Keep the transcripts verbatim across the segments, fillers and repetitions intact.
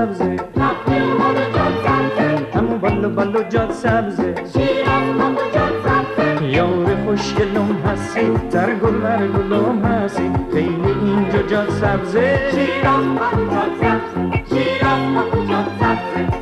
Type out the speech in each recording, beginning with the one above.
سبزه همون بالو بالو جاد سبزه یار خوشگلم هستی در گل مرگلم هستی خیلی اینجا جاد سبزه شیراز بالو جاد سبزه شیراز بالو جاد سبزه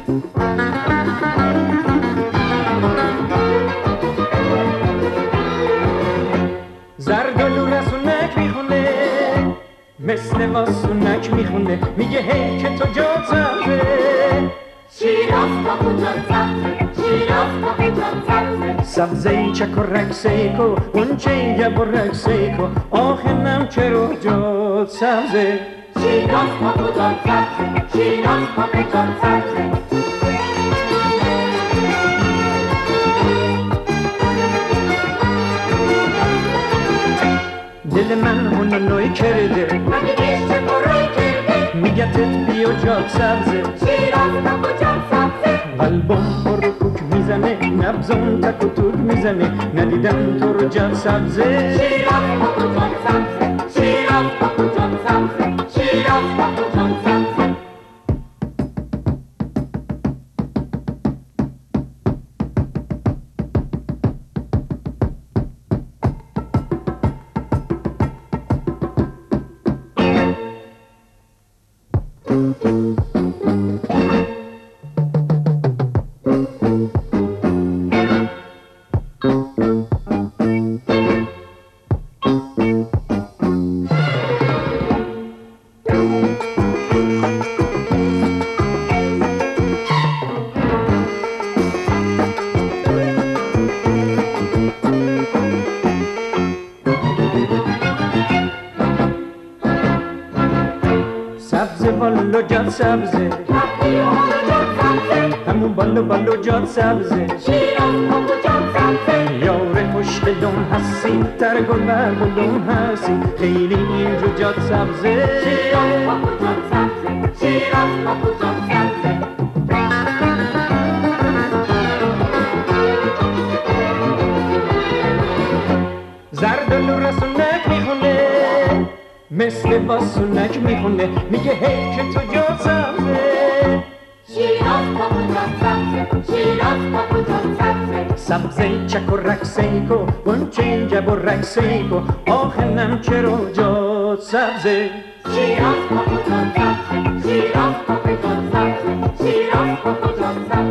زردالو رسونک میخونه مثل واسونک میخونه میگه هی که تو جاد سبزه شیراز بالو جاد سبزه شیراز بالو جاد سبزه سبزه چک و رکسیکو اونچه یب و رکسیکو آخه نم چرا جاد سبزه شیراز بالو جاد سبزه شیراز بالو جاد سبزه دل من اونو نوی کرده مگه چه برای کرده میگتت بیا جاد سبزه شیراز بالو جاد سبزه قلبم پر کوک میزنه نبزم تک و توک میزنه ندیدم تو رو جاد سبزه شیراز بالو جاد سبزه شیراز بالو جاد سبزه شیراز بالو جاد سبزه سبزه بالو جاد سبزه همون بالو بالو جاد سبزه شیراز بالو جاد سبزه یار خوشگلم هستی در گل مرگلم هستی خیلی اینجا جاد سبزه شیراز بالو جاد سبزه شیراز بالو جاد سبزه زردالو رسونک میخونه مثل باسونک میخونه میگه هی که تو جاد سبزه شیراز بالو جاد سبزه شیراز بالو جاد سبزه سبزه چک و رکسیکو اونچه جب و رکسیکو آخه نم چرا جاد سبزه شیراز بالو جاد سبزه شیراز بالو جاد سبزه شیراز بالو جاد سبزه